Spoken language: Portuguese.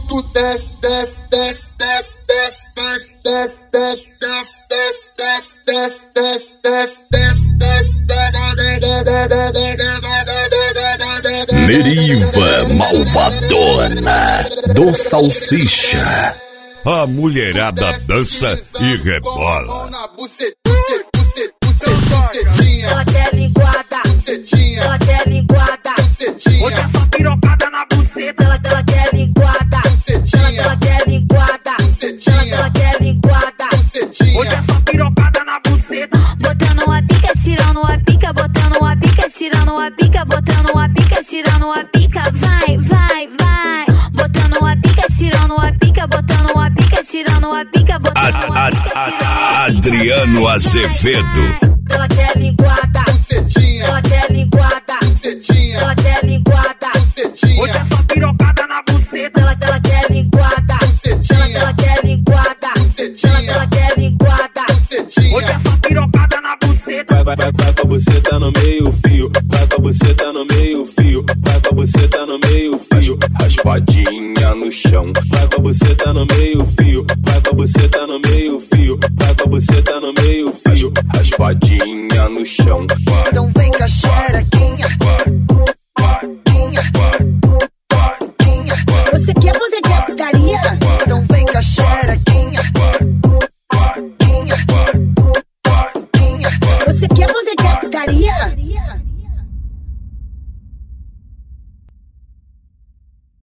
Tu desce, desce, desce, desce, desce, desce, desce, desce, desce, desce, desce, desce, desce, desce. Meriva malvadona do Salsicha. A mulherada dança e rebola. Ela quer linguada, ela quer linguada. Hoje é só pirocada na buceta. Ela quer linguada, ela quer linguada. Ela quer linguada. Hoje é só pirocada na buceta. Botando a pica, tirando a pica, botando a pica, tirando a pica, botando a pica, tirando a pica. Vai, vai, vai. Botando a pica, tirando a pica, botando a pica, tirando a pica, botando a pica. Adriano Azevedo. Ela quer linguada, ela quer linguada, ela quer linguada. Hoje é só pirocada na buceta. Ela quer linguada, ela quer linguada, ela quer linguada. Hoje é só pirocada na buceta. Vai com a buceta no meio fio, vai com a buceta no meio fio, vai com a buceta no meio fio, raspadinha no chão. Vai com a buceta no meio fio, vai com a buceta no meio fio, vai com a buceta no meio fio, raspadinha no chão. Então vem com a xerequinha,